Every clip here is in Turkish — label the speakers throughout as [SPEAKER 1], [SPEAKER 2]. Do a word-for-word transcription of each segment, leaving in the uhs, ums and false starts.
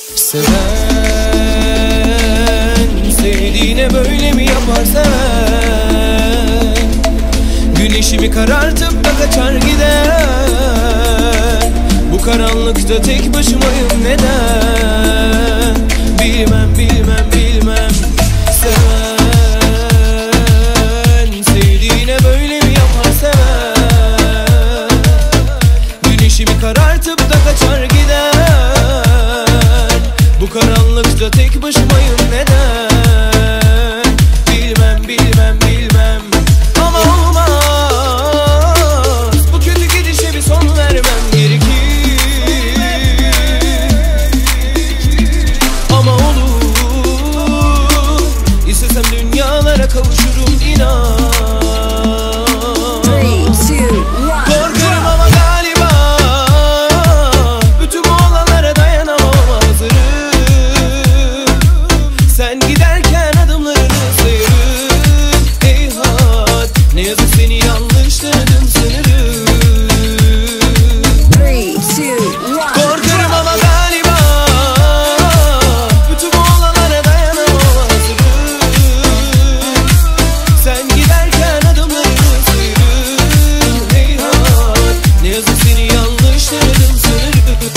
[SPEAKER 1] Seven, sevdiğine böyle mi yapar seven? Güneşimi karartıp da kaçar gider. Bu karanlıkta tek başımayım neden? Bilmem, bilmem, bilmem. Seven, sevdiğine böyle mi yapar seven? Güneşimi karartıp da kaçar gider. Bu karanlıkta tek başımayım neden? Bilmem, bilmem, bilmem. Ama olmaz, bu kötü gidişe bir son vermem gerekir. Ama olur, istesem dünyalara kavuşurum inan. Korkarım ama galiba bütün bu olanlara dayanamam, hazırım. Sen giderken adımlarını sayarım. Eyhat, ne yazık seni yanlış tanıdım sanırım. Korkarım ama galiba bütün bu olanlara dayanamam, hazırım. Sen giderken adımlarını sayarım. Eyhat, ne yazık seni yanlış tanıdım sanırım.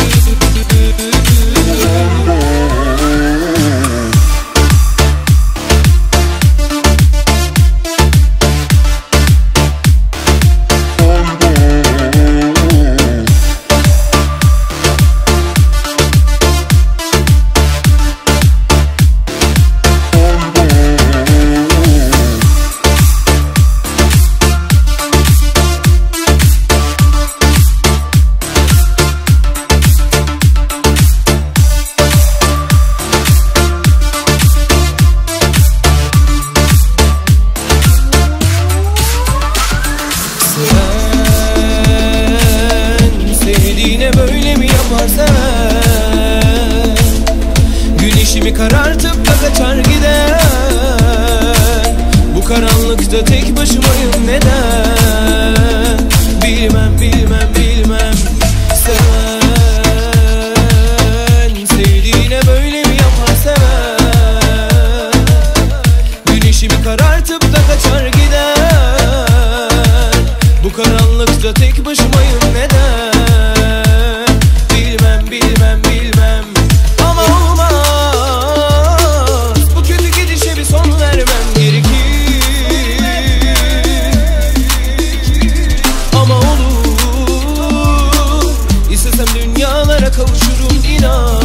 [SPEAKER 1] Sevdiğine böyle mi yapar seven? Güneşimi karartıp da kaçar gider. Bu karanlıkta tek başımayım neden? Bilmem, bilmem, bilmem. Seven, sevdiğine böyle mi yapar seven? Güneşimi karartıp da kaçar gider. Bu karanlıkta tek başımayım neden? Bilmem, bilmem, bilmem. Ama olmaz, bu kötü gidişe bir son vermem gerekir. Ama olur, istesem dünyalara kavuşurum inan.